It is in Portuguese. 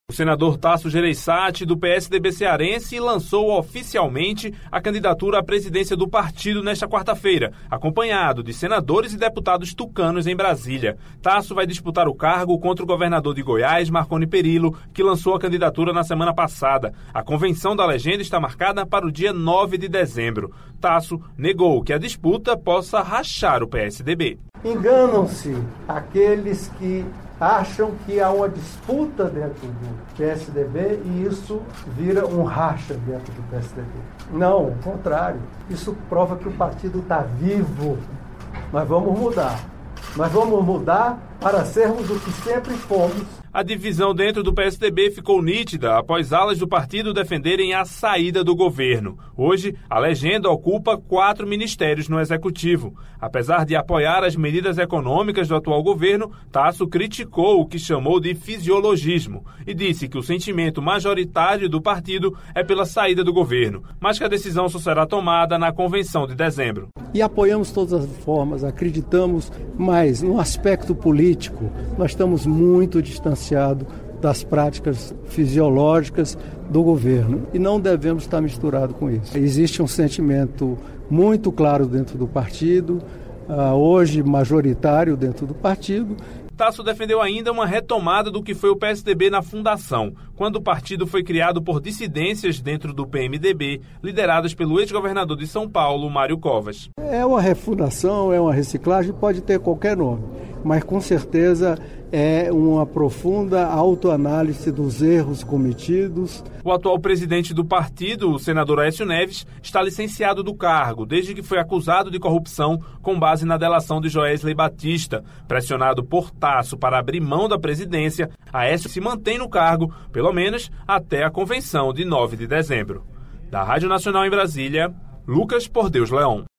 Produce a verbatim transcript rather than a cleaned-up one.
O senador Tasso Gereissati, do P S D B cearense, lançou oficialmente a candidatura à presidência do partido nesta quarta-feira, acompanhado de senadores e deputados tucanos em Brasília. Tasso vai disputar o cargo contra o governador de Goiás, Marconi Perillo, que lançou a candidatura na semana passada. A convenção da legenda está marcada para o dia nove de dezembro. Tasso negou que a disputa possa rachar o P S D B. Enganam-se aqueles que acham que há uma disputa dentro do P S D B e isso vira um racha dentro do P S D B. Não, ao contrário. Isso prova que o partido está vivo. Nós vamos mudar. Nós vamos mudar para sermos o que sempre fomos. A divisão dentro do P S D B ficou nítida após alas do partido defenderem a saída do governo. Hoje, a legenda ocupa quatro ministérios no executivo. Apesar de apoiar as medidas econômicas do atual governo, Tasso criticou o que chamou de fisiologismo e disse que o sentimento majoritário do partido é pela saída do governo, mas que a decisão só será tomada na convenção de dezembro. E apoiamos todas as reformas, acreditamos, mas no aspecto político nós estamos muito distanciados das práticas fisiológicas do governo e não devemos estar misturados com isso. Existe um sentimento muito claro dentro do partido, hoje majoritário dentro do partido. Tasso defendeu ainda uma retomada do que foi o P S D B na fundação, quando o partido foi criado por dissidências dentro do P M D B, lideradas pelo ex-governador de São Paulo, Mário Covas. É uma refundação, é uma reciclagem, pode ter qualquer nome, mas com certeza é uma profunda autoanálise dos erros cometidos. O atual presidente do partido, o senador Aécio Neves, está licenciado do cargo desde que foi acusado de corrupção com base na delação de Joesley Batista. Pressionado por Tasso para abrir mão da presidência, Aécio se mantém no cargo, pelo menos até a convenção de nove de dezembro. Da Rádio Nacional em Brasília, Lucas Por Deus Leão.